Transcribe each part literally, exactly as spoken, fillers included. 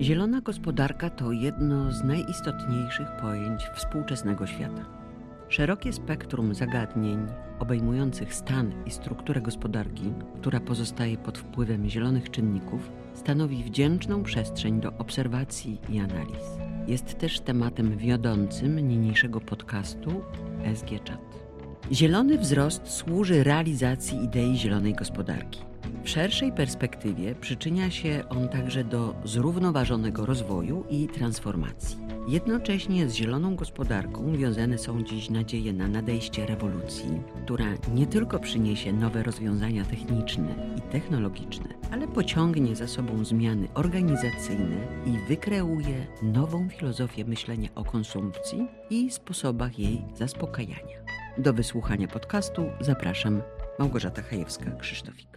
Zielona gospodarka to jedno z najistotniejszych pojęć współczesnego świata. Szerokie spektrum zagadnień obejmujących stan i strukturę gospodarki, która pozostaje pod wpływem zielonych czynników, stanowi wdzięczną przestrzeń do obserwacji i analiz. Jest też tematem wiodącym niniejszego podcastu S G Czat. Zielony wzrost służy realizacji idei zielonej gospodarki. W szerszej perspektywie przyczynia się on także do zrównoważonego rozwoju i transformacji. Jednocześnie z zieloną gospodarką wiązane są dziś nadzieje na nadejście rewolucji, która nie tylko przyniesie nowe rozwiązania techniczne i technologiczne, ale pociągnie za sobą zmiany organizacyjne i wykreuje nową filozofię myślenia o konsumpcji i sposobach jej zaspokajania. Do wysłuchania podcastu zapraszam, Małgorzata Chajewska-Krzysztofik.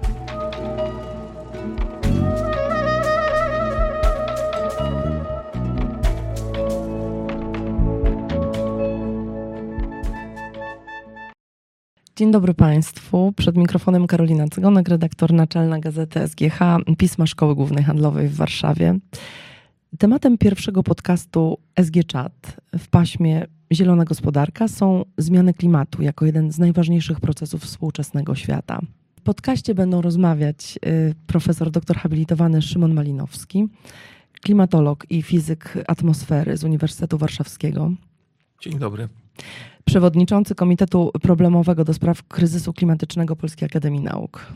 Dzień dobry Państwu. Przed mikrofonem Karolina Cygonek, redaktor naczelna Gazety S G H, Pisma Szkoły Głównej Handlowej w Warszawie. Tematem pierwszego podcastu S G Czat w paśmie Zielona gospodarka są zmiany klimatu jako jeden z najważniejszych procesów współczesnego świata. W podcaście będą rozmawiać profesor doktor habilitowany Szymon Malinowski, klimatolog i fizyk atmosfery z Uniwersytetu Warszawskiego. Dzień dobry. Przewodniczący Komitetu Problemowego do Spraw Kryzysu Klimatycznego Polskiej Akademii Nauk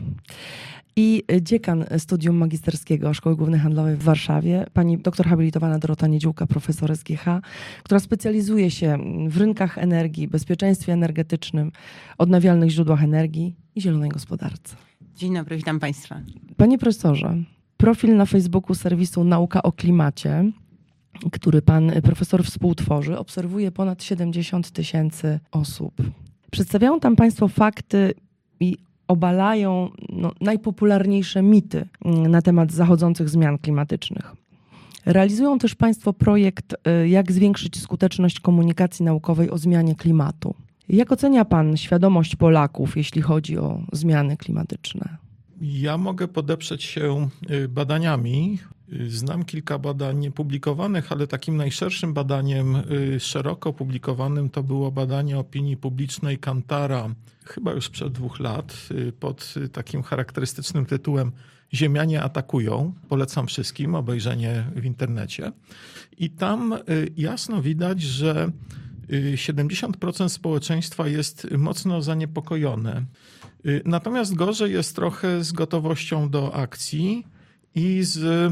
i dziekan Studium Magisterskiego Szkoły Głównej Handlowej w Warszawie, pani doktor habilitowana Dorota Niedziółka, profesor S G H, która specjalizuje się w rynkach energii, bezpieczeństwie energetycznym, odnawialnych źródłach energii i zielonej gospodarce. Dzień dobry, witam Państwa. Panie profesorze, profil na Facebooku serwisu Nauka o Klimacie, który pan profesor współtworzy, obserwuje ponad siedemdziesiąt tysięcy osób. Przedstawiają tam państwo fakty i obalają no, najpopularniejsze mity na temat zachodzących zmian klimatycznych. Realizują też państwo projekt Jak zwiększyć skuteczność komunikacji naukowej o zmianie klimatu. Jak ocenia pan świadomość Polaków, jeśli chodzi o zmiany klimatyczne? Ja mogę podeprzeć się badaniami. Znam kilka badań niepublikowanych, ale takim najszerszym badaniem szeroko publikowanym to było badanie opinii publicznej Kantara, chyba już sprzed dwóch lat, pod takim charakterystycznym tytułem Ziemianie atakują. Polecam wszystkim obejrzenie w internecie. I tam jasno widać, że siedemdziesiąt procent społeczeństwa jest mocno zaniepokojone. Natomiast gorzej jest trochę z gotowością do akcji i z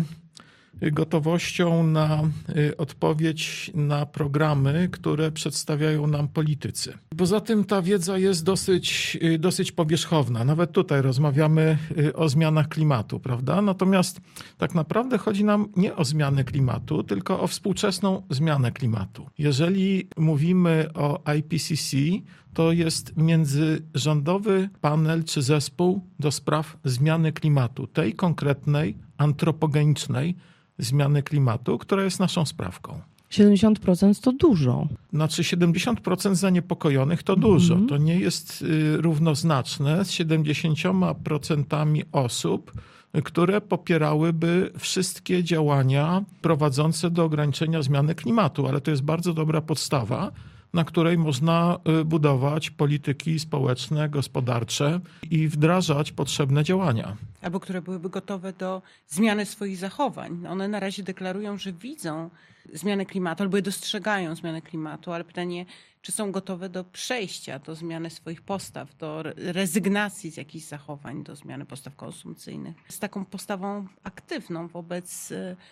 gotowością na odpowiedź na programy, które przedstawiają nam politycy. Poza tym ta wiedza jest dosyć, dosyć powierzchowna. Nawet tutaj rozmawiamy o zmianach klimatu, prawda? Natomiast tak naprawdę chodzi nam nie o zmianę klimatu, tylko o współczesną zmianę klimatu. Jeżeli mówimy o I P C C, to jest międzyrządowy panel czy zespół do spraw zmiany klimatu, tej konkretnej, antropogenicznej zmiany klimatu, która jest naszą sprawką. siedemdziesiąt procent to dużo. Znaczy siedemdziesiąt procent zaniepokojonych to dużo. Mm-hmm. To nie jest y, równoznaczne z siedemdziesięcioma procentami osób, które popierałyby wszystkie działania prowadzące do ograniczenia zmiany klimatu, ale to jest bardzo dobra podstawa, na której można budować polityki społeczne, gospodarcze i wdrażać potrzebne działania. Albo które byłyby gotowe do zmiany swoich zachowań. One na razie deklarują, że widzą zmianę klimatu albo dostrzegają zmianę klimatu, ale pytanie, czy są gotowe do przejścia do zmiany swoich postaw, do rezygnacji z jakichś zachowań, do zmiany postaw konsumpcyjnych. Z taką postawą aktywną wobec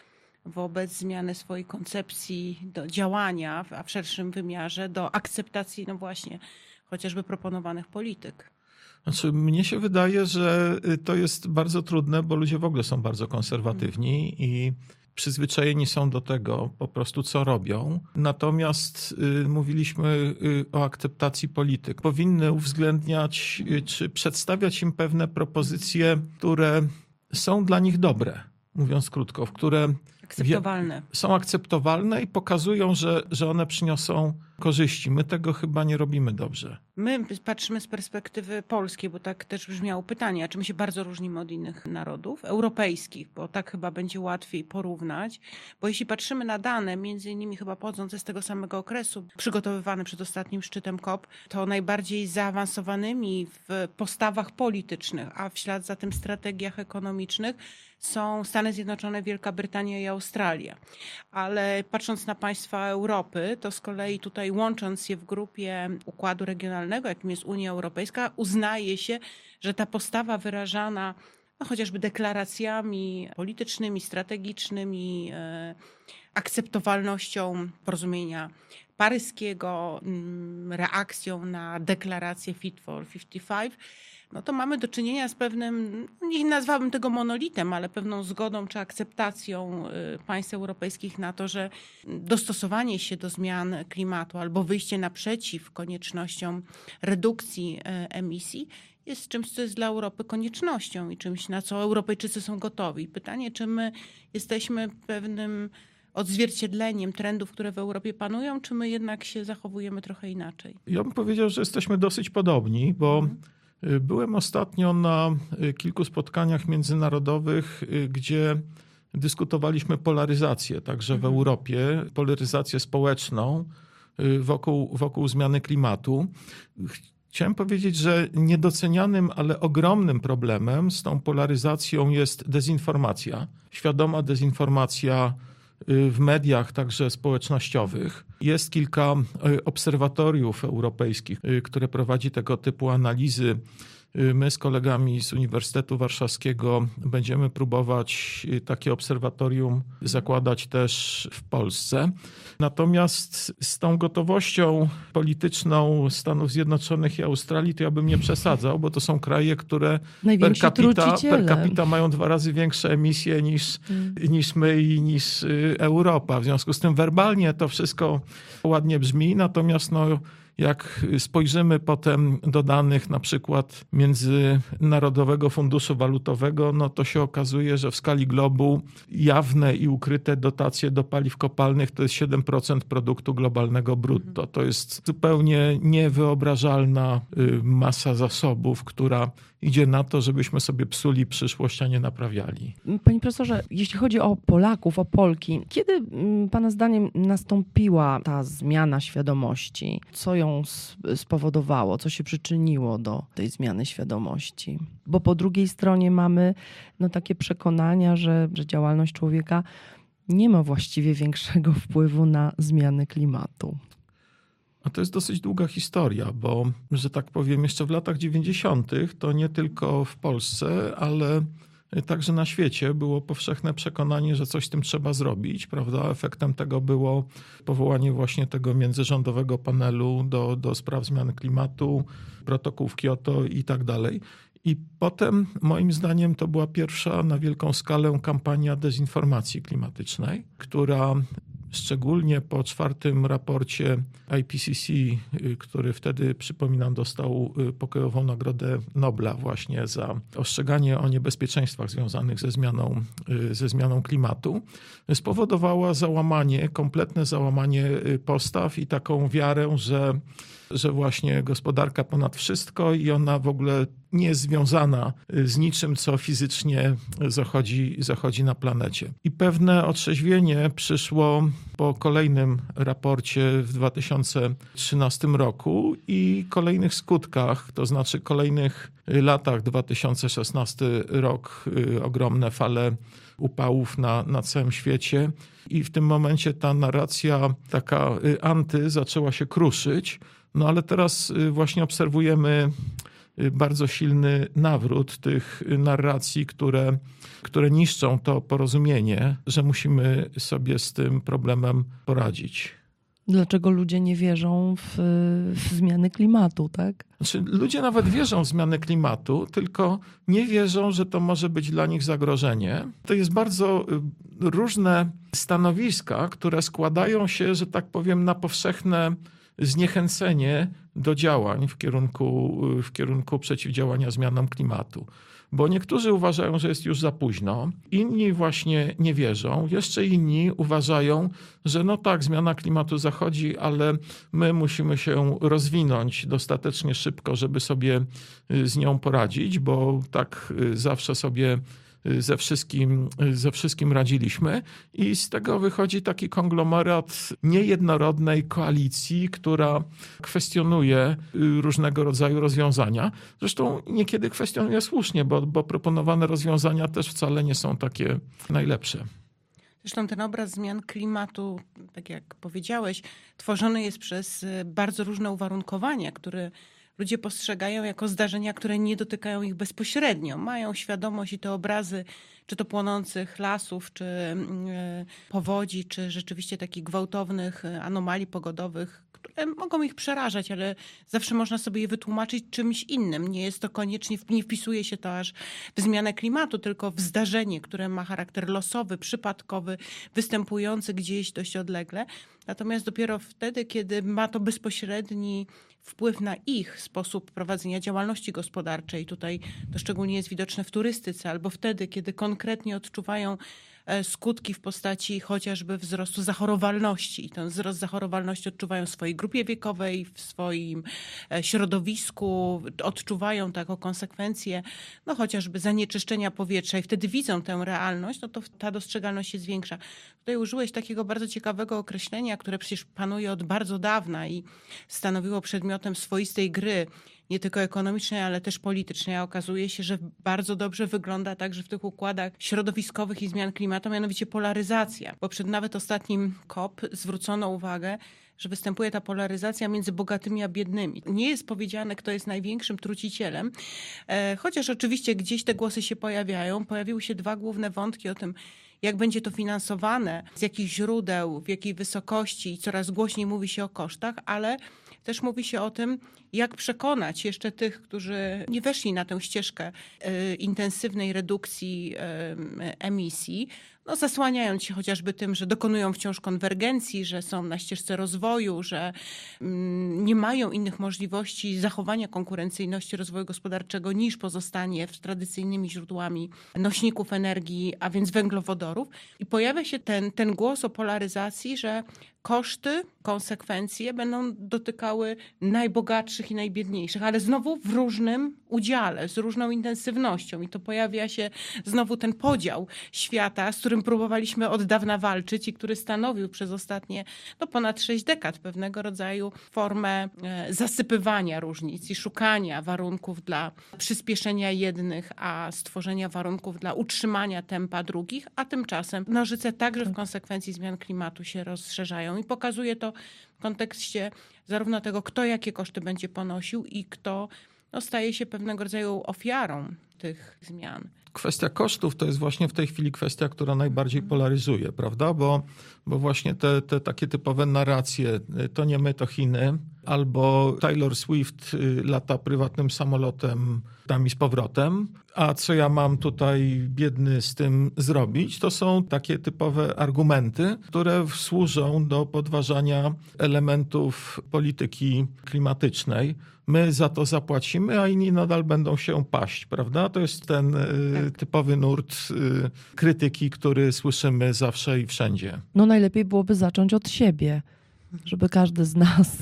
wobec zmiany swojej koncepcji do działania, a w szerszym wymiarze do akceptacji, no właśnie, chociażby proponowanych polityk. Znaczy, mnie się wydaje, że to jest bardzo trudne, bo ludzie w ogóle są bardzo konserwatywni mm. i przyzwyczajeni są do tego po prostu, co robią. Natomiast y, mówiliśmy y, o akceptacji polityk. Powinny uwzględniać y, czy przedstawiać im pewne propozycje, które są dla nich dobre, mówiąc krótko, w które akceptowalne. Są akceptowalne i pokazują, że, że one przyniosą korzyści. My tego chyba nie robimy dobrze. My patrzymy z perspektywy polskiej, bo tak też brzmiało pytanie, a czy my się bardzo różnimy od innych narodów europejskich, bo tak chyba będzie łatwiej porównać. Bo jeśli patrzymy na dane, między innymi chyba pochodzące z tego samego okresu, przygotowywane przed ostatnim szczytem C O P, to najbardziej zaawansowanymi w postawach politycznych, a w ślad za tym strategiach ekonomicznych są Stany Zjednoczone, Wielka Brytania i Australia. Ale patrząc na państwa Europy, to z kolei tutaj łącząc je w grupie układu regionalnego, jakim jest Unia Europejska, uznaje się, że ta postawa wyrażana no, chociażby deklaracjami politycznymi, strategicznymi, e, akceptowalnością porozumienia paryskiego, reakcją na deklarację Fit for pięćdziesiąt pięć, no to mamy do czynienia z pewnym, nie nazwałabym tego monolitem, ale pewną zgodą czy akceptacją państw europejskich na to, że dostosowanie się do zmian klimatu albo wyjście naprzeciw koniecznościom redukcji emisji jest czymś, co jest dla Europy koniecznością i czymś, na co Europejczycy są gotowi. Pytanie, czy my jesteśmy pewnym odzwierciedleniem trendów, które w Europie panują, czy my jednak się zachowujemy trochę inaczej? Ja bym powiedział, że jesteśmy dosyć podobni, bo mhm. byłem ostatnio na kilku spotkaniach międzynarodowych, gdzie dyskutowaliśmy polaryzację, także w Europie, polaryzację społeczną wokół, wokół zmiany klimatu. Chciałem powiedzieć, że niedocenianym, ale ogromnym problemem z tą polaryzacją jest dezinformacja. Świadoma dezinformacja w mediach, także społecznościowych. Jest kilka obserwatoriów europejskich, które prowadzi tego typu analizy. My z kolegami z Uniwersytetu Warszawskiego będziemy próbować takie obserwatorium zakładać też w Polsce. Natomiast z tą gotowością polityczną Stanów Zjednoczonych i Australii to ja bym nie przesadzał, bo to są kraje, które per capita, per capita mają dwa razy większe emisje niż, hmm. niż my i niż Europa. W związku z tym werbalnie to wszystko ładnie brzmi, natomiast no, jak spojrzymy potem do danych na przykład Międzynarodowego Funduszu Walutowego, no to się okazuje, że w skali globu jawne i ukryte dotacje do paliw kopalnych to jest siedem procent produktu globalnego brutto. To jest zupełnie niewyobrażalna masa zasobów, która idzie na to, żebyśmy sobie psuli przyszłość, a nie naprawiali. Panie profesorze, jeśli chodzi o Polaków, o Polki, kiedy pana zdaniem nastąpiła ta zmiana świadomości? Co ją spowodowało? Co się przyczyniło do tej zmiany świadomości? Bo po drugiej stronie mamy no, takie przekonania, że, że działalność człowieka nie ma właściwie większego wpływu na zmianę klimatu. A to jest dosyć długa historia, bo, że tak powiem, jeszcze w latach dziewięćdziesiątych to nie tylko w Polsce, ale także na świecie było powszechne przekonanie, że coś z tym trzeba zrobić, prawda? Efektem tego było powołanie właśnie tego międzyrządowego panelu do, do spraw zmiany klimatu, protokół w Kioto i tak dalej. I potem, moim zdaniem, to była pierwsza na wielką skalę kampania dezinformacji klimatycznej, która szczególnie po czwartym raporcie I P C C, który wtedy, przypominam, dostał pokojową Nagrodę Nobla właśnie za ostrzeganie o niebezpieczeństwach związanych ze zmianą, ze zmianą klimatu, spowodowała załamanie, kompletne załamanie postaw i taką wiarę, że, że właśnie gospodarka ponad wszystko i ona w ogóle nie jest związana z niczym, co fizycznie zachodzi, zachodzi na planecie. I pewne otrzeźwienie przyszło po kolejnym raporcie w dwa tysiące trzynastym roku i kolejnych skutkach, to znaczy kolejnych latach, dwa tysiące szesnasty rok, ogromne fale upałów na, na całym świecie i w tym momencie ta narracja taka anty zaczęła się kruszyć, no ale teraz właśnie obserwujemy bardzo silny nawrót tych narracji, które, które niszczą to porozumienie, że musimy sobie z tym problemem poradzić. Dlaczego ludzie nie wierzą w, w zmiany klimatu, tak? Znaczy, ludzie nawet wierzą w zmianę klimatu, tylko nie wierzą, że to może być dla nich zagrożenie. To jest bardzo różne stanowiska, które składają się, że tak powiem, na powszechne zniechęcenie do działań w kierunku, w kierunku przeciwdziałania zmianom klimatu. Bo niektórzy uważają, że jest już za późno, inni właśnie nie wierzą, jeszcze inni uważają, że no tak, zmiana klimatu zachodzi, ale my musimy się rozwinąć dostatecznie szybko, żeby sobie z nią poradzić, bo tak zawsze sobie ze wszystkim, ze wszystkim radziliśmy i z tego wychodzi taki konglomerat niejednorodnej koalicji, która kwestionuje różnego rodzaju rozwiązania. Zresztą niekiedy kwestionuje słusznie, bo, bo proponowane rozwiązania też wcale nie są takie najlepsze. Zresztą ten obraz zmian klimatu, tak jak powiedziałeś, tworzony jest przez bardzo różne uwarunkowania, które ludzie postrzegają jako zdarzenia, które nie dotykają ich bezpośrednio. Mają świadomość i te obrazy, czy to płonących lasów, czy powodzi, czy rzeczywiście takich gwałtownych anomalii pogodowych, które mogą ich przerażać, ale zawsze można sobie je wytłumaczyć czymś innym. Nie jest to koniecznie, nie wpisuje się to aż w zmianę klimatu, tylko w zdarzenie, które ma charakter losowy, przypadkowy, występujący gdzieś dość odlegle. Natomiast dopiero wtedy, kiedy ma to bezpośredni wpływ na ich sposób prowadzenia działalności gospodarczej, tutaj to szczególnie jest widoczne w turystyce, albo wtedy, kiedy konkretnie odczuwają skutki w postaci chociażby wzrostu zachorowalności. I ten wzrost zachorowalności odczuwają w swojej grupie wiekowej, w swoim środowisku, odczuwają to jako konsekwencje no chociażby zanieczyszczenia powietrza i wtedy widzą tę realność, no to ta dostrzegalność się zwiększa. Tutaj użyłeś takiego bardzo ciekawego określenia, które przecież panuje od bardzo dawna i stanowiło przedmiotem swoistej gry, nie tylko ekonomicznej, ale też politycznej. A okazuje się, że bardzo dobrze wygląda także w tych układach środowiskowych i zmian klimatu, mianowicie polaryzacja. Bo przed nawet ostatnim COP zwrócono uwagę, że występuje ta polaryzacja między bogatymi a biednymi. Nie jest powiedziane, kto jest największym trucicielem, chociaż oczywiście gdzieś te głosy się pojawiają. Pojawiły się dwa główne wątki o tym, jak będzie to finansowane, z jakich źródeł, w jakiej wysokości i coraz głośniej mówi się o kosztach, ale też mówi się o tym, jak przekonać jeszcze tych, którzy nie weszli na tę ścieżkę y, intensywnej redukcji y, emisji, no, zasłaniając się chociażby tym, że dokonują wciąż konwergencji, że są na ścieżce rozwoju, że mm, nie mają innych możliwości zachowania konkurencyjności rozwoju gospodarczego niż pozostanie w tradycyjnymi źródłami nośników energii, a więc węglowodorów. I pojawia się ten, ten głos o polaryzacji, że koszty, konsekwencje będą dotykały najbogatszych i najbiedniejszych, ale znowu w różnym udziale, z różną intensywnością. I to pojawia się znowu ten podział świata, z którym próbowaliśmy od dawna walczyć i który stanowił przez ostatnie no, ponad sześć dekad pewnego rodzaju formę e, zasypywania różnic i szukania warunków dla przyspieszenia jednych, a stworzenia warunków dla utrzymania tempa drugich, a tymczasem nożyce także w konsekwencji zmian klimatu się rozszerzają i pokazuje to w kontekście zarówno tego, kto jakie koszty będzie ponosił i kto no, staje się pewnego rodzaju ofiarą tych zmian. Kwestia kosztów to jest właśnie w tej chwili kwestia, która najbardziej polaryzuje, prawda? Bo, bo właśnie te, te takie typowe narracje, to nie my, to Chiny, albo Taylor Swift lata prywatnym samolotem tam i z powrotem, a co ja mam tutaj biedny z tym zrobić, to są takie typowe argumenty, które służą do podważania elementów polityki klimatycznej. My za to zapłacimy, a inni nadal będą się paść, prawda? To jest ten tak. typowy nurt krytyki, który słyszymy zawsze i wszędzie. No najlepiej byłoby zacząć od siebie, żeby każdy z nas...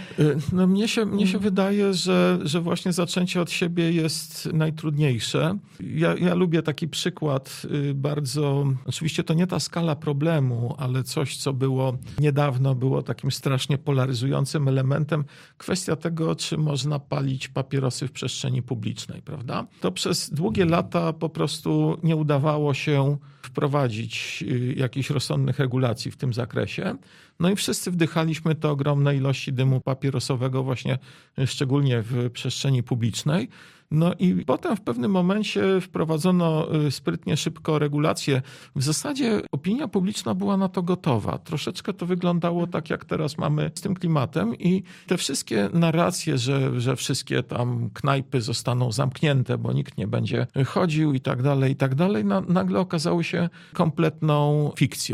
No mnie się, mnie się wydaje, że, że właśnie zaczęcie od siebie jest najtrudniejsze. Ja, ja lubię taki przykład bardzo... Oczywiście to nie ta skala problemu, ale coś, co było niedawno, było takim strasznie polaryzującym elementem. Kwestia tego, czy można palić papierosy w przestrzeni publicznej, prawda? To przez długie lata po prostu nie udawało się wprowadzić jakichś rozsądnych regulacji w tym zakresie. No i wszyscy wdychaliśmy te ogromne ilości dymu papierosowego właśnie szczególnie w przestrzeni publicznej. No i potem w pewnym momencie wprowadzono sprytnie, szybko regulacje. W zasadzie opinia publiczna była na to gotowa. Troszeczkę to wyglądało tak, jak teraz mamy z tym klimatem i te wszystkie narracje, że, że wszystkie tam knajpy zostaną zamknięte, bo nikt nie będzie chodził i tak dalej, i tak dalej, na, nagle okazały się kompletną fikcją.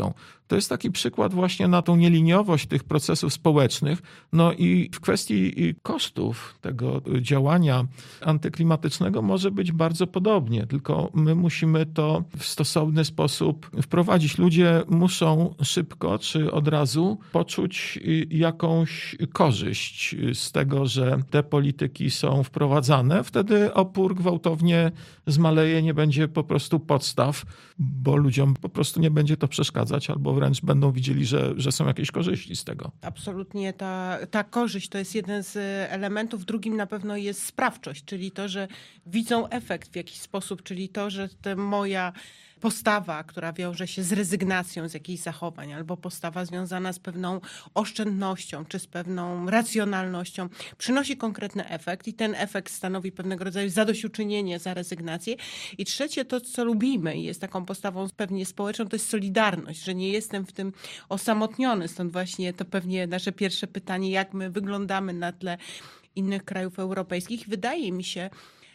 to jest taki przykład właśnie na tą nieliniowość tych procesów społecznych. No i w kwestii kosztów tego działania antyklimatycznego może być bardzo podobnie, tylko my musimy to w stosowny sposób wprowadzić. Ludzie muszą szybko czy od razu poczuć jakąś korzyść z tego, że te polityki są wprowadzane. Wtedy opór gwałtownie zmaleje, nie będzie po prostu podstaw, bo ludziom po prostu nie będzie to przeszkadzać, albo wręcz będą widzieli, że, że są jakieś korzyści z tego. Absolutnie ta, ta korzyść to jest jeden z elementów. Drugim na pewno jest sprawczość, czyli to, że widzą efekt w jakiś sposób, czyli to, że ta moja postawa, która wiąże się z rezygnacją z jakichś zachowań, albo postawa związana z pewną oszczędnością, czy z pewną racjonalnością, przynosi konkretny efekt i ten efekt stanowi pewnego rodzaju zadośćuczynienie za rezygnację. I trzecie, to co lubimy i jest taką postawą pewnie społeczną, to jest solidarność, że nie jestem w tym osamotniony. Stąd właśnie to pewnie nasze pierwsze pytanie, jak my wyglądamy na tle innych krajów europejskich. Wydaje mi się,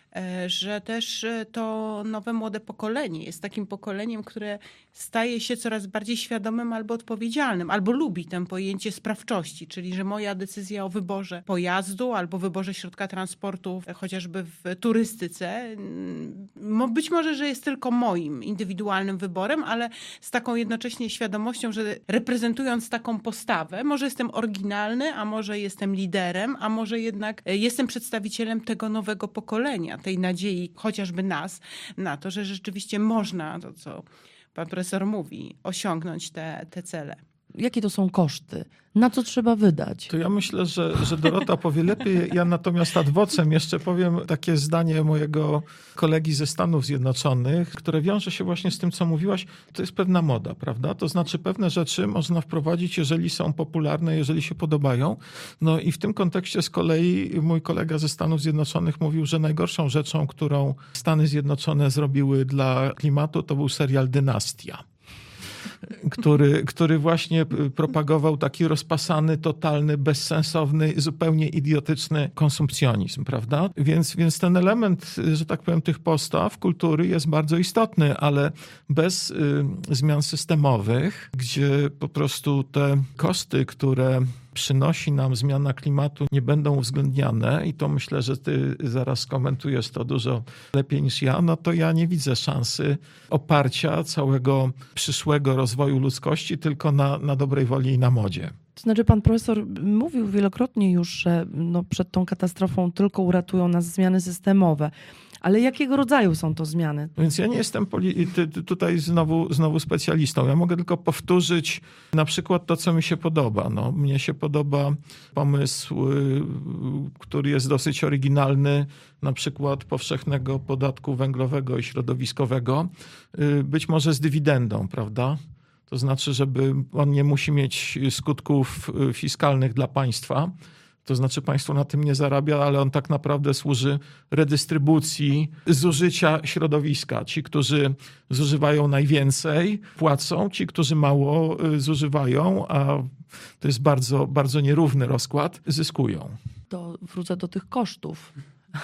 że też to nowe, młode pokolenie jest takim pokoleniem, które staje się coraz bardziej świadomym albo odpowiedzialnym, albo lubi to pojęcie sprawczości, czyli że moja decyzja o wyborze pojazdu albo wyborze środka transportu, chociażby w turystyce, być może, że jest tylko moim indywidualnym wyborem, ale z taką jednocześnie świadomością, że reprezentując taką postawę, może jestem oryginalny, a może jestem liderem, a może jednak jestem przedstawicielem tego nowego pokolenia, tej nadziei chociażby nas na to, że rzeczywiście można, to co pan profesor mówi, osiągnąć te, te cele. Jakie to są koszty? Na co trzeba wydać? To ja myślę, że, że Dorota powie lepiej. Ja natomiast ad vocem jeszcze powiem takie zdanie mojego kolegi ze Stanów Zjednoczonych, które wiąże się właśnie z tym, co mówiłaś. To jest pewna moda, prawda? To znaczy pewne rzeczy można wprowadzić, jeżeli są popularne, jeżeli się podobają. No i w tym kontekście z kolei mój kolega ze Stanów Zjednoczonych mówił, że najgorszą rzeczą, którą Stany Zjednoczone zrobiły dla klimatu, to był serial Dynastia. Który, który właśnie propagował taki rozpasany, totalny, bezsensowny, zupełnie idiotyczny konsumpcjonizm, prawda? Więc, więc ten element, że tak powiem, tych postaw, kultury jest bardzo istotny, ale bez y, zmian systemowych, gdzie po prostu te koszty, które przynosi nam zmiana klimatu, nie będą uwzględniane i to myślę, że ty zaraz skomentujesz to dużo lepiej niż ja, no to ja nie widzę szansy oparcia całego przyszłego rozwoju ludzkości tylko na, na dobrej woli i na modzie. To znaczy pan profesor mówił wielokrotnie już, że no przed tą katastrofą tylko uratują nas zmiany systemowe. Ale jakiego rodzaju są to zmiany? Więc ja nie jestem poli- tutaj znowu, znowu specjalistą. Ja mogę tylko powtórzyć na przykład to, co mi się podoba. No, mnie się podoba pomysł, który jest dosyć oryginalny, na przykład powszechnego podatku węglowego i środowiskowego, być może z dywidendą, prawda? To znaczy, żeby on nie musi mieć skutków fiskalnych dla państwa. To znaczy państwo na tym nie zarabia, ale on tak naprawdę służy redystrybucji zużycia środowiska. Ci, którzy zużywają najwięcej, płacą. Ci, którzy mało zużywają, a to jest bardzo, bardzo nierówny rozkład, zyskują. To wrócę do tych kosztów.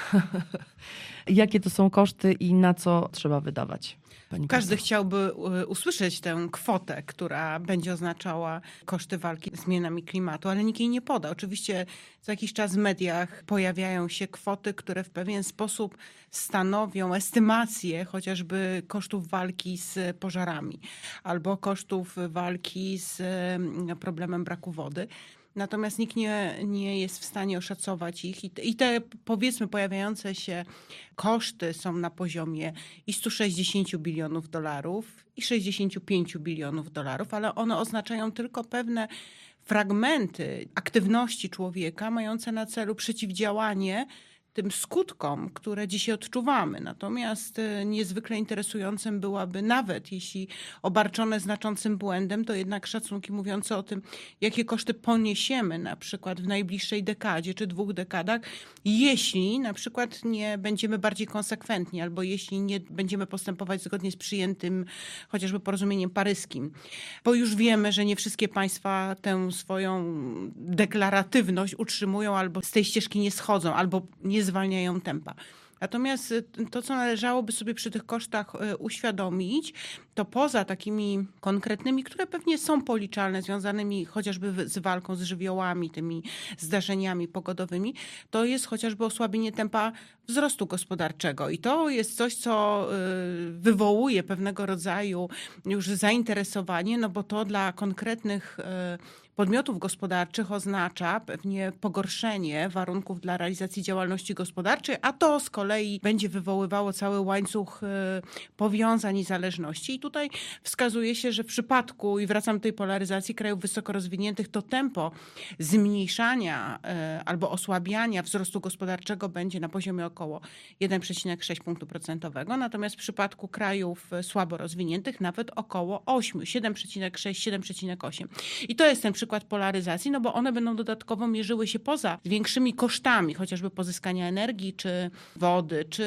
Jakie to są koszty i na co trzeba wydawać? Pani Każdy profesor. chciałby usłyszeć tę kwotę, która będzie oznaczała koszty walki z zmianami klimatu, ale nikt jej nie poda. Oczywiście co jakiś czas w mediach pojawiają się kwoty, które w pewien sposób stanowią estymację chociażby kosztów walki z pożarami albo kosztów walki z problemem braku wody. Natomiast nikt nie, nie jest w stanie oszacować ich i te, i te powiedzmy pojawiające się koszty są na poziomie i stu sześćdziesięciu bilionów dolarów i sześćdziesięciu pięciu bilionów dolarów, ale one oznaczają tylko pewne fragmenty aktywności człowieka mające na celu przeciwdziałanie tym skutkom, które dzisiaj odczuwamy. Natomiast niezwykle interesującym byłaby, nawet jeśli obarczone znaczącym błędem, to jednak szacunki mówiące o tym, jakie koszty poniesiemy na przykład w najbliższej dekadzie czy dwóch dekadach, jeśli na przykład nie będziemy bardziej konsekwentni albo jeśli nie będziemy postępować zgodnie z przyjętym chociażby porozumieniem paryskim. Bo już wiemy, że nie wszystkie państwa tę swoją deklaratywność utrzymują albo z tej ścieżki nie schodzą, albo nie zwalniają tempa. Natomiast to, co należałoby sobie przy tych kosztach uświadomić, to poza takimi konkretnymi, które pewnie są policzalne, związanymi chociażby z walką z żywiołami, tymi zdarzeniami pogodowymi, to jest chociażby osłabienie tempa wzrostu gospodarczego. I to jest coś, co wywołuje pewnego rodzaju już zainteresowanie, no bo to dla konkretnych podmiotów gospodarczych oznacza pewnie pogorszenie warunków dla realizacji działalności gospodarczej, a to z kolei będzie wywoływało cały łańcuch powiązań i zależności. I tutaj wskazuje się, że w przypadku, i wracam do tej polaryzacji krajów wysoko rozwiniętych, to tempo zmniejszania albo osłabiania wzrostu gospodarczego będzie na poziomie około jeden przecinek sześć punktu procentowego, natomiast w przypadku krajów słabo rozwiniętych nawet około osiem, siedem przecinek sześć, siedem przecinek osiem. I to jest ten przykład polaryzacji, no bo one będą dodatkowo mierzyły się poza większymi kosztami, chociażby pozyskania energii, czy wody, czy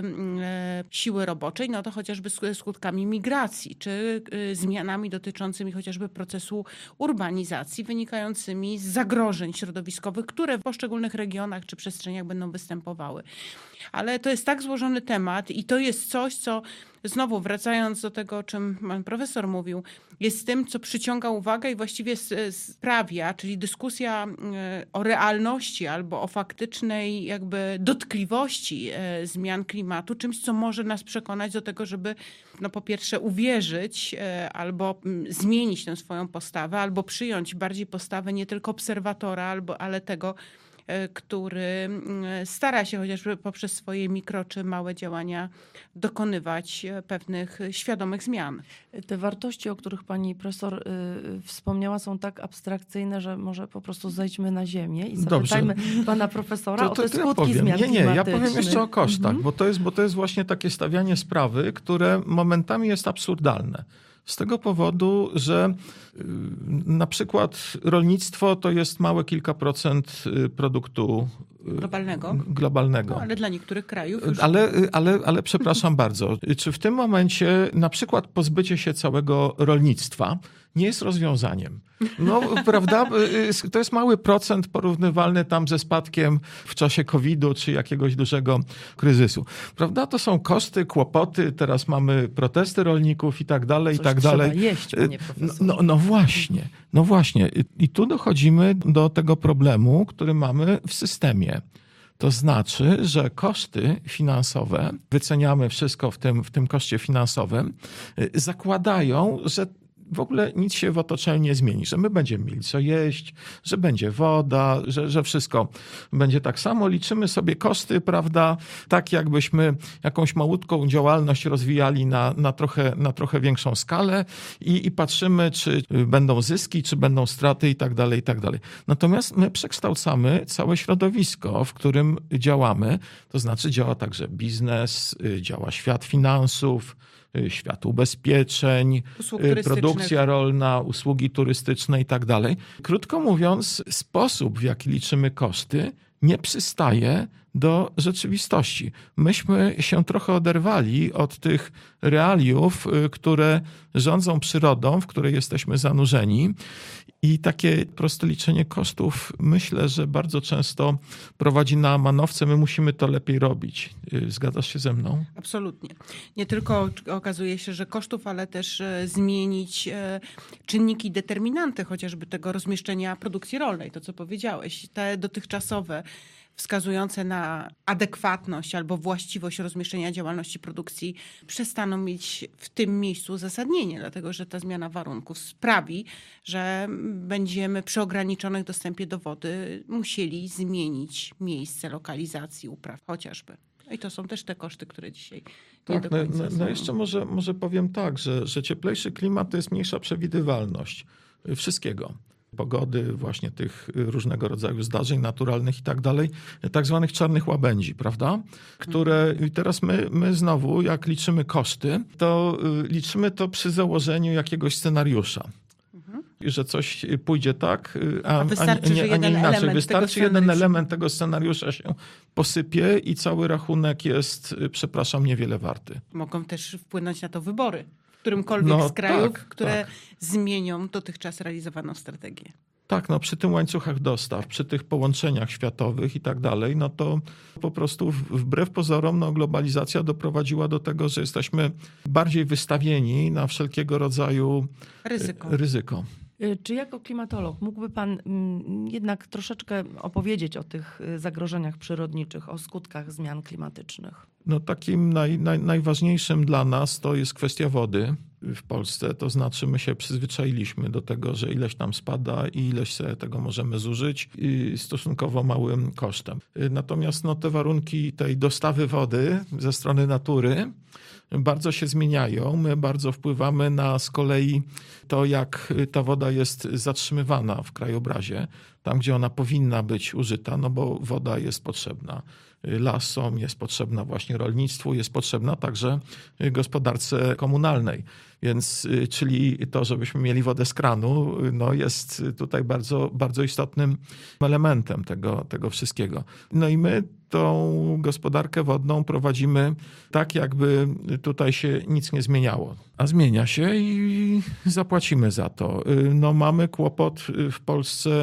e, siły roboczej, no to chociażby skutkami migracji, czy e, zmianami dotyczącymi chociażby procesu urbanizacji, wynikającymi z zagrożeń środowiskowych, które w poszczególnych regionach czy przestrzeniach będą występowały. Ale to jest tak złożony temat i to jest coś, co znowu wracając do tego, o czym pan profesor mówił, jest tym, co przyciąga uwagę i właściwie sprawia, czyli dyskusja o realności albo o faktycznej jakby dotkliwości zmian klimatu, czymś, co może nas przekonać do tego, żeby no po pierwsze uwierzyć albo zmienić tę swoją postawę, albo przyjąć bardziej postawę nie tylko obserwatora, albo, ale tego, który stara się chociażby poprzez swoje mikro czy małe działania dokonywać pewnych świadomych zmian. Te wartości, o których pani profesor y, wspomniała, są tak abstrakcyjne, że może po prostu zejdźmy na ziemię i zapytajmy Dobrze. pana profesora to, to, to o te skutki ja zmian Nie, nie, ja powiem klimatycznych. jeszcze o kosztach, mhm. bo, to jest, bo to jest właśnie takie stawianie sprawy, które momentami jest absurdalne. Z tego powodu, że na przykład rolnictwo to jest małe kilka procent produktu globalnego. globalnego. No, ale dla niektórych krajów już... Ale, ale, ale przepraszam bardzo. Czy w tym momencie na przykład pozbycie się całego rolnictwa nie jest rozwiązaniem? No, prawda? To jest mały procent porównywalny tam ze spadkiem w czasie kowida czy jakiegoś dużego kryzysu. Prawda? To są koszty, kłopoty, teraz mamy protesty rolników i tak dalej, Coś i tak dalej. Trzeba jeść, panie profesorze. No, no właśnie, no właśnie. I tu dochodzimy do tego problemu, który mamy w systemie. To znaczy, że koszty finansowe, wyceniamy wszystko w tym, w tym koszcie finansowym, zakładają, że w ogóle nic się w otoczeniu nie zmieni, że my będziemy mieli co jeść, że będzie woda, że, że wszystko będzie tak samo. Liczymy sobie koszty, prawda, tak jakbyśmy jakąś malutką działalność rozwijali na, na, trochę, na trochę większą skalę i, i patrzymy, czy będą zyski, czy będą straty i tak dalej, i tak dalej. Natomiast my przekształcamy całe środowisko, w którym działamy, to znaczy działa także biznes, działa świat finansów, świat ubezpieczeń, produkcja rolna, usługi turystyczne i tak dalej. Krótko mówiąc, sposób, w jaki liczymy koszty, nie przystaje do rzeczywistości. Myśmy się trochę oderwali od tych realiów, które rządzą przyrodą, w której jesteśmy zanurzeni. I takie proste liczenie kosztów, myślę, że bardzo często prowadzi na manowce. My musimy to lepiej robić. Zgadzasz się ze mną? Absolutnie. Nie tylko okazuje się, że kosztów, ale też zmienić czynniki determinanty chociażby tego rozmieszczenia produkcji rolnej. To, co powiedziałeś. Te dotychczasowe wskazujące na adekwatność albo właściwość rozmieszczenia działalności produkcji przestaną mieć w tym miejscu uzasadnienie, dlatego że ta zmiana warunków sprawi, że będziemy przy ograniczonych dostępie do wody musieli zmienić miejsce lokalizacji upraw chociażby. I to są też te koszty, które dzisiaj nie tak, do końca no, są. no jeszcze może, może powiem tak, że, że cieplejszy klimat to jest mniejsza przewidywalność wszystkiego. Pogody, właśnie tych różnego rodzaju zdarzeń naturalnych i tak dalej, tak zwanych czarnych łabędzi, prawda? Które i teraz my, my znowu, jak liczymy koszty, to liczymy to przy założeniu jakiegoś scenariusza. Mhm. Że coś pójdzie tak, a, a, wystarczy, a nie, a nie inaczej. Wystarczy jeden element tego scenariusza się posypie i cały rachunek jest, przepraszam, niewiele warty. Mogą też wpłynąć na to wybory. W którymkolwiek no, z krajów, tak, które tak. zmienią dotychczas realizowaną strategię. Tak, no przy tym łańcuchach dostaw, przy tych połączeniach światowych i tak dalej, no to po prostu wbrew pozorom no, globalizacja doprowadziła do tego, że jesteśmy bardziej wystawieni na wszelkiego rodzaju ryzyko. ryzyko. Czy jako klimatolog mógłby pan jednak troszeczkę opowiedzieć o tych zagrożeniach przyrodniczych, o skutkach zmian klimatycznych? No takim naj, naj, najważniejszym dla nas to jest kwestia wody w Polsce. To znaczy my się przyzwyczailiśmy do tego, że ileś tam spada i ileś sobie tego możemy zużyć i stosunkowo małym kosztem. Natomiast no, te warunki tej dostawy wody ze strony natury bardzo się zmieniają. My bardzo wpływamy na z kolei to, jak ta woda jest zatrzymywana w krajobrazie, tam gdzie ona powinna być użyta, no bo woda jest potrzebna lasom, jest potrzebna właśnie rolnictwu, jest potrzebna także gospodarce komunalnej. Więc, czyli to, żebyśmy mieli wodę z kranu, no jest tutaj bardzo, bardzo istotnym elementem tego, tego wszystkiego. No i my tą gospodarkę wodną prowadzimy tak, jakby tutaj się nic nie zmieniało. A zmienia się i zapłacimy za to. No mamy kłopot w Polsce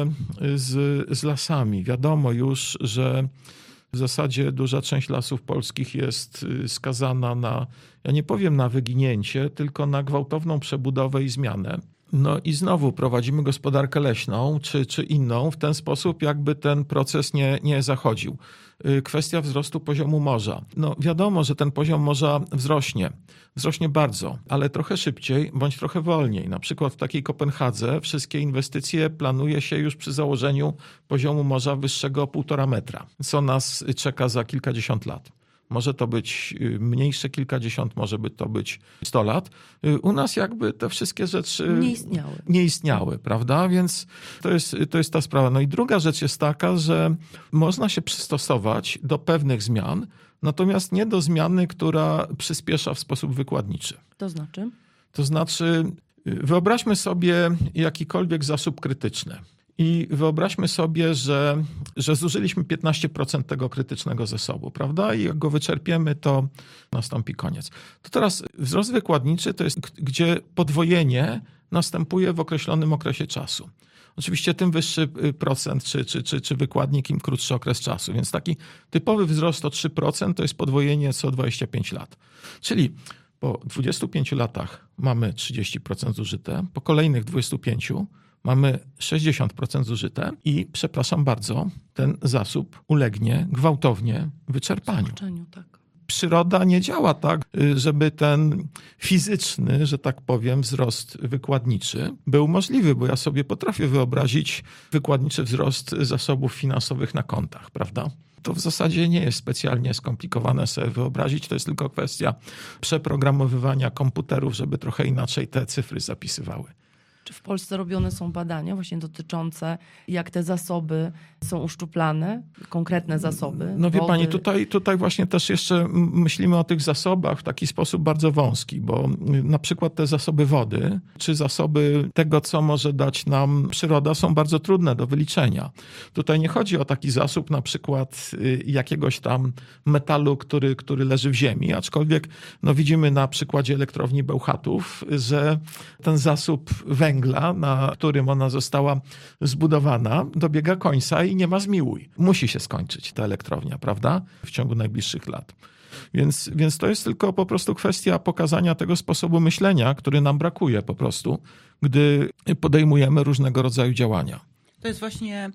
z, z lasami. Wiadomo już, że w zasadzie duża część lasów polskich jest skazana na, ja nie powiem na wyginięcie, tylko na gwałtowną przebudowę i zmianę. No i znowu prowadzimy gospodarkę leśną czy, czy inną w ten sposób, jakby ten proces nie, nie zachodził. Kwestia wzrostu poziomu morza. No wiadomo, że ten poziom morza wzrośnie. Wzrośnie bardzo, ale trochę szybciej bądź trochę wolniej. Na przykład w takiej Kopenhadze wszystkie inwestycje planuje się już przy założeniu poziomu morza wyższego o półtora metra, co nas czeka za kilkadziesiąt lat. Może to być mniejsze kilkadziesiąt, może by to być sto lat. U nas jakby te wszystkie rzeczy nie istniały. Nie istniały, prawda? Więc to jest, to jest ta sprawa. No i druga rzecz jest taka, że można się przystosować do pewnych zmian, natomiast nie do zmiany, która przyspiesza w sposób wykładniczy. To znaczy? To znaczy, wyobraźmy sobie jakikolwiek zasób krytyczny. I wyobraźmy sobie, że, że zużyliśmy piętnaście procent tego krytycznego zasobu, prawda? I jak go wyczerpiemy, to nastąpi koniec. To teraz wzrost wykładniczy to jest, gdzie podwojenie następuje w określonym okresie czasu. Oczywiście tym wyższy procent czy, czy, czy, czy wykładnik, im krótszy okres czasu. Więc taki typowy wzrost o trzy procent to jest podwojenie co dwadzieścia pięć lat. Czyli po dwudziestu pięciu latach mamy trzydzieści procent zużyte, po kolejnych dwudziestu pięciu mamy sześćdziesiąt procent zużyte i, przepraszam bardzo, ten zasób ulegnie gwałtownie wyczerpaniu. Tak. Przyroda nie działa tak, żeby ten fizyczny, że tak powiem, wzrost wykładniczy był możliwy, bo ja sobie potrafię wyobrazić wykładniczy wzrost zasobów finansowych na kontach, prawda? To w zasadzie nie jest specjalnie skomplikowane sobie wyobrazić, to jest tylko kwestia przeprogramowywania komputerów, żeby trochę inaczej te cyfry zapisywały. Czy w Polsce robione są badania właśnie dotyczące, jak te zasoby są uszczuplane, konkretne zasoby? No wie wody? pani, tutaj, tutaj właśnie też jeszcze myślimy o tych zasobach w taki sposób bardzo wąski, bo na przykład te zasoby wody, czy zasoby tego, co może dać nam przyroda, są bardzo trudne do wyliczenia. Tutaj nie chodzi o taki zasób na przykład jakiegoś tam metalu, który, który leży w ziemi, aczkolwiek no widzimy na przykładzie elektrowni Bełchatów, że ten zasób węgla, na którym ona została zbudowana, dobiega końca i nie ma zmiłuj. Musi się skończyć ta elektrownia, prawda? W ciągu najbliższych lat. Więc, więc to jest tylko po prostu kwestia pokazania tego sposobu myślenia, który nam brakuje po prostu, gdy podejmujemy różnego rodzaju działania. To jest właśnie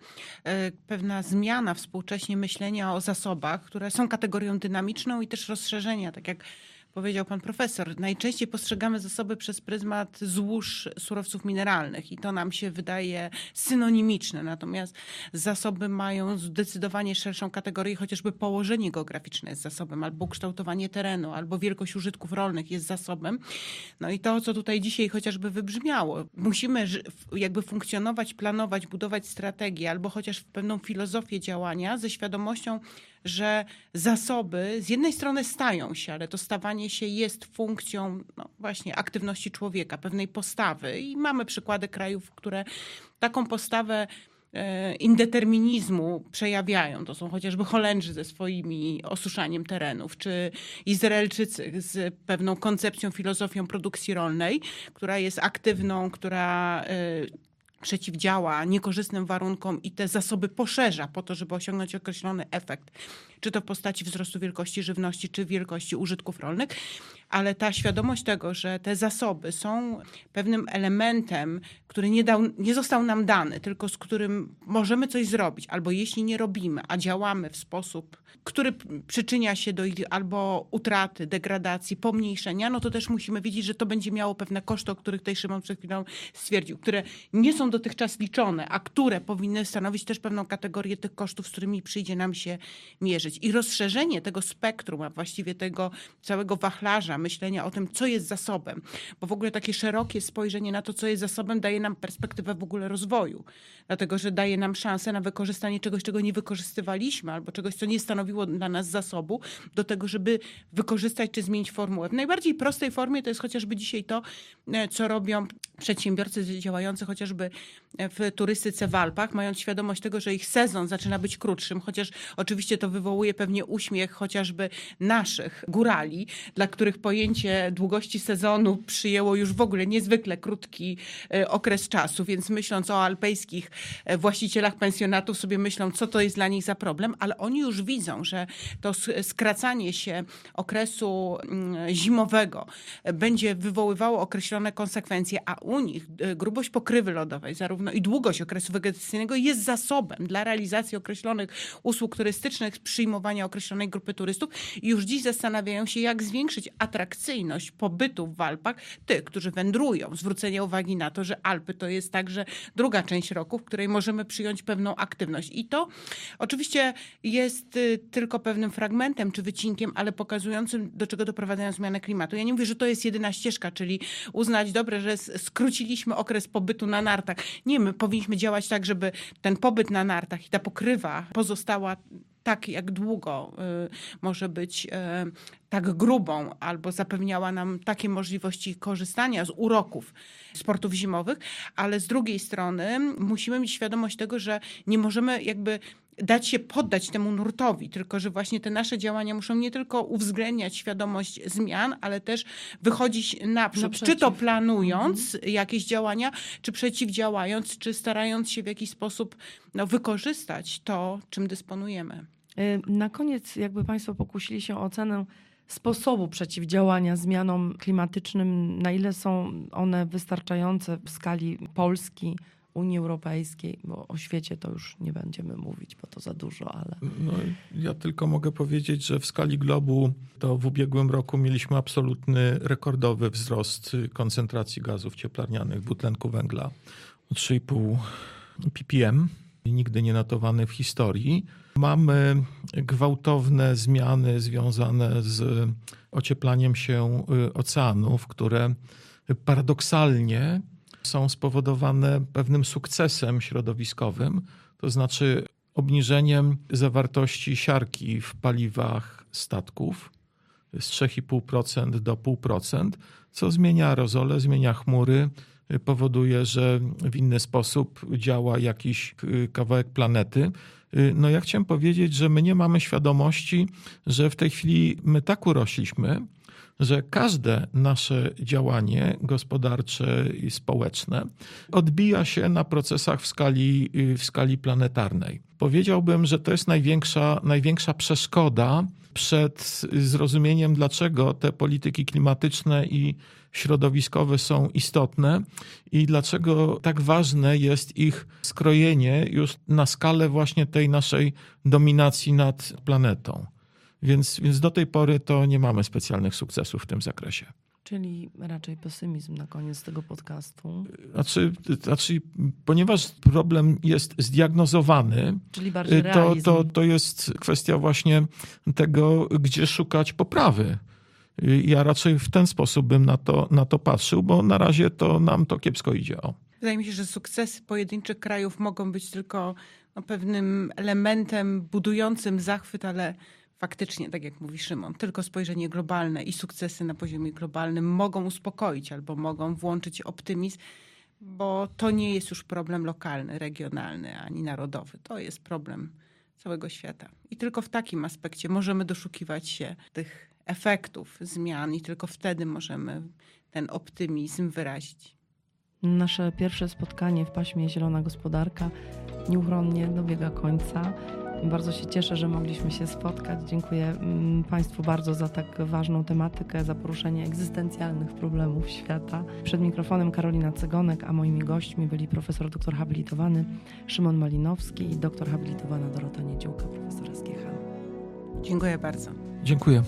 pewna zmiana współcześnie myślenia o zasobach, które są kategorią dynamiczną i też rozszerzenia, tak jak powiedział pan profesor. Najczęściej postrzegamy zasoby przez pryzmat złóż surowców mineralnych i to nam się wydaje synonimiczne. Natomiast zasoby mają zdecydowanie szerszą kategorię, chociażby położenie geograficzne jest zasobem, albo kształtowanie terenu, albo wielkość użytków rolnych jest zasobem. No i to, co tutaj dzisiaj chociażby wybrzmiało. Musimy jakby funkcjonować, planować, budować strategię, albo chociaż w pewną filozofię działania ze świadomością, że zasoby z jednej strony stają się, ale to stawanie się jest funkcją no właśnie aktywności człowieka, pewnej postawy i mamy przykłady krajów, które taką postawę e, indeterminizmu przejawiają. To są chociażby Holendrzy ze swoimi osuszaniem terenów, czy Izraelczycy z pewną koncepcją, filozofią produkcji rolnej, która jest aktywną, która e, przeciwdziała niekorzystnym warunkom i te zasoby poszerza po to, żeby osiągnąć określony efekt, czy to w postaci wzrostu wielkości żywności, czy wielkości użytków rolnych, ale ta świadomość tego, że te zasoby są pewnym elementem, który nie, dał, nie został nam dany, tylko z którym możemy coś zrobić, albo jeśli nie robimy, a działamy w sposób, który przyczynia się do ich albo utraty, degradacji, pomniejszenia, no to też musimy wiedzieć, że to będzie miało pewne koszty, o których tutaj Szymon przed chwilą stwierdził, które nie są dotychczas liczone, a które powinny stanowić też pewną kategorię tych kosztów, z którymi przyjdzie nam się mierzyć. I rozszerzenie tego spektrum, a właściwie tego całego wachlarza myślenia o tym, co jest zasobem, bo w ogóle takie szerokie spojrzenie na to, co jest zasobem, daje nam perspektywę w ogóle rozwoju, dlatego że daje nam szansę na wykorzystanie czegoś, czego nie wykorzystywaliśmy, albo czegoś, co nie stanowiło dla nas zasobu, do tego, żeby wykorzystać czy zmienić formułę. W najbardziej prostej formie to jest chociażby dzisiaj to, co robią przedsiębiorcy działający chociażby w turystyce w Alpach, mając świadomość tego, że ich sezon zaczyna być krótszym, chociaż oczywiście to wywołuje pewnie uśmiech chociażby naszych górali, dla których pojęcie długości sezonu przyjęło już w ogóle niezwykle krótki okres czasu, więc myśląc o alpejskich właścicielach pensjonatów sobie myślą, co to jest dla nich za problem, ale oni już widzą, że to skracanie się okresu zimowego będzie wywoływało określone konsekwencje, a u nich grubość pokrywy lodowej, zarówno i długość okresu wegetacyjnego jest zasobem dla realizacji określonych usług turystycznych, przyjmowania określonej grupy turystów i już dziś zastanawiają się, jak zwiększyć atrakcyjność pobytu w Alpach tych, którzy wędrują. Zwrócenie uwagi na to, że Alpy to jest także druga część roku, w której możemy przyjąć pewną aktywność. I to oczywiście jest tylko pewnym fragmentem czy wycinkiem, ale pokazującym, do czego doprowadzają zmiany klimatu. Ja nie mówię, że to jest jedyna ścieżka, czyli uznać, dobre, że skróciliśmy okres pobytu na nartach. Nie, my powinniśmy działać tak, żeby ten pobyt na nartach i ta pokrywa pozostała tak, jak długo y, może być y, tak grubą, albo zapewniała nam takie możliwości korzystania z uroków sportów zimowych, ale z drugiej strony musimy mieć świadomość tego, że nie możemy jakby dać się poddać temu nurtowi, tylko że właśnie te nasze działania muszą nie tylko uwzględniać świadomość zmian, ale też wychodzić naprzód, Naprzeciw. czy to planując Mhm. jakieś działania, czy przeciwdziałając, czy starając się w jakiś sposób no, wykorzystać to, czym dysponujemy. Na koniec jakby Państwo pokusili się o ocenę sposobu przeciwdziałania zmianom klimatycznym, na ile są one wystarczające w skali Polski, Unii Europejskiej, bo o świecie to już nie będziemy mówić, bo to za dużo, ale... No, ja tylko mogę powiedzieć, że w skali globu to w ubiegłym roku mieliśmy absolutny, rekordowy wzrost koncentracji gazów cieplarnianych, dwutlenku węgla o trzy i pół ppm, nigdy nie notowany w historii. Mamy gwałtowne zmiany związane z ocieplaniem się oceanów, które paradoksalnie są spowodowane pewnym sukcesem środowiskowym, to znaczy obniżeniem zawartości siarki w paliwach statków z trzy i pół procent do zero przecinek pięć procent, co zmienia aerozole, zmienia chmury, powoduje, że w inny sposób działa jakiś kawałek planety. No ja chciałem powiedzieć, że my nie mamy świadomości, że w tej chwili my tak urośliśmy, że każde nasze działanie gospodarcze i społeczne odbija się na procesach w skali, w skali planetarnej. Powiedziałbym, że to jest największa, największa przeszkoda przed zrozumieniem, dlaczego te polityki klimatyczne i środowiskowe są istotne i dlaczego tak ważne jest ich skrojenie już na skalę właśnie tej naszej dominacji nad planetą. Więc, więc do tej pory to nie mamy specjalnych sukcesów w tym zakresie. Czyli raczej pesymizm na koniec tego podcastu. Znaczy, znaczy ponieważ problem jest zdiagnozowany, Czyli bardziej to, realizm. to, to jest kwestia właśnie tego, gdzie szukać poprawy. Ja raczej w ten sposób bym na to, na to patrzył, bo na razie to nam to kiepsko idzie. O. Wydaje mi się, że sukcesy pojedynczych krajów mogą być tylko no, pewnym elementem budującym zachwyt, ale faktycznie, tak jak mówi Szymon, tylko spojrzenie globalne i sukcesy na poziomie globalnym mogą uspokoić albo mogą włączyć optymizm, bo to nie jest już problem lokalny, regionalny ani narodowy. To jest problem całego świata. I tylko w takim aspekcie możemy doszukiwać się tych efektów zmian i tylko wtedy możemy ten optymizm wyrazić. Nasze pierwsze spotkanie w paśmie Zielona Gospodarka nieuchronnie dobiega końca. Bardzo się cieszę, że mogliśmy się spotkać. Dziękuję Państwu bardzo za tak ważną tematykę, za poruszenie egzystencjalnych problemów świata. Przed mikrofonem Karolina Cygonek, a moimi gośćmi byli profesor doktor habilitowany Szymon Malinowski i doktor habilitowana Dorota Niedziółka, profesor S G H. Dziękuję bardzo. Dziękuję.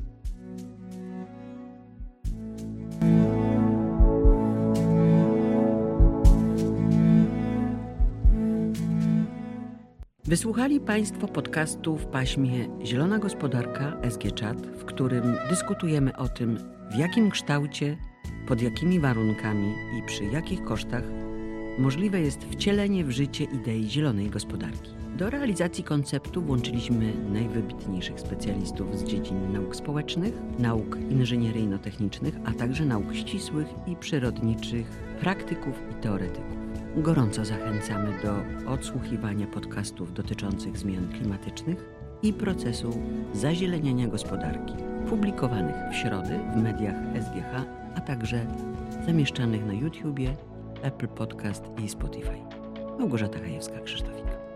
Wysłuchali Państwo podcastu w paśmie Zielona Gospodarka S G Czat, w którym dyskutujemy o tym, w jakim kształcie, pod jakimi warunkami i przy jakich kosztach możliwe jest wcielenie w życie idei zielonej gospodarki. Do realizacji konceptu włączyliśmy najwybitniejszych specjalistów z dziedzin nauk społecznych, nauk inżynieryjno-technicznych, a także nauk ścisłych i przyrodniczych, praktyków i teoretyków. Gorąco zachęcamy do odsłuchiwania podcastów dotyczących zmian klimatycznych i procesu zazieleniania gospodarki, publikowanych w środę w mediach S G H, a także zamieszczanych na YouTubie, Apple Podcast i Spotify. Małgorzata Hajewska-Krzysztofik.